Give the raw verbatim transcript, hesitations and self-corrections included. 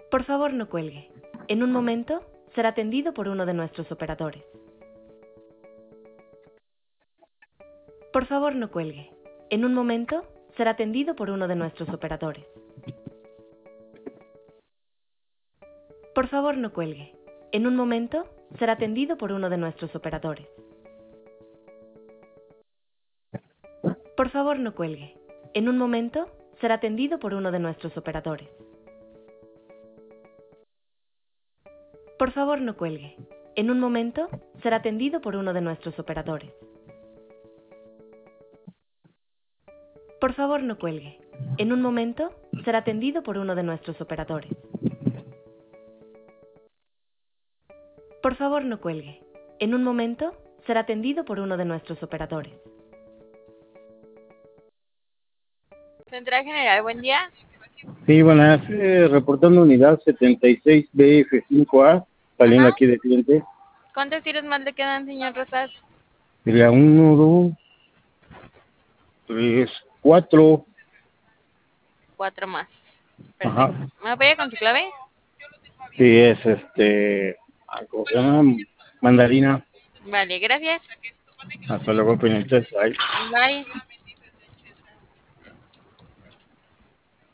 Por favor, no cuelgue. En un momento será atendido por uno de nuestros operadores. Por favor, no cuelgue. En un momento será atendido por uno de nuestros operadores. Por favor, no cuelgue. En un momento será atendido por uno de nuestros operadores. Por favor, no cuelgue. En un momento será atendido por uno de nuestros operadores. Por favor, no cuelgue. En un momento será atendido por uno de nuestros operadores. Por favor, no cuelgue. En un momento será atendido por uno de nuestros operadores. Por favor, no cuelgue. En un momento será atendido por uno de nuestros operadores. Central General, buen día. Sí, buenas, eh, reportando unidad setenta y seis B F cinco A, saliendo Ajá. aquí de cliente. ¿Cuántos tiros más le quedan, señor Rosas? Sería uno, dos, tres, cuatro. Cuatro más. Ajá. Perfecto. ¿Me apoya con su clave? Sí, es este, ah, ¿cómo se llama? Mandarina. Vale, gracias. Hasta luego, pendientes. Bye. Bye.